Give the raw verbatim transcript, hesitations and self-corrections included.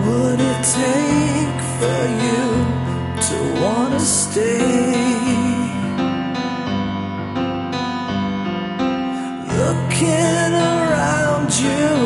would it take for you to wanna stay? Looking around you,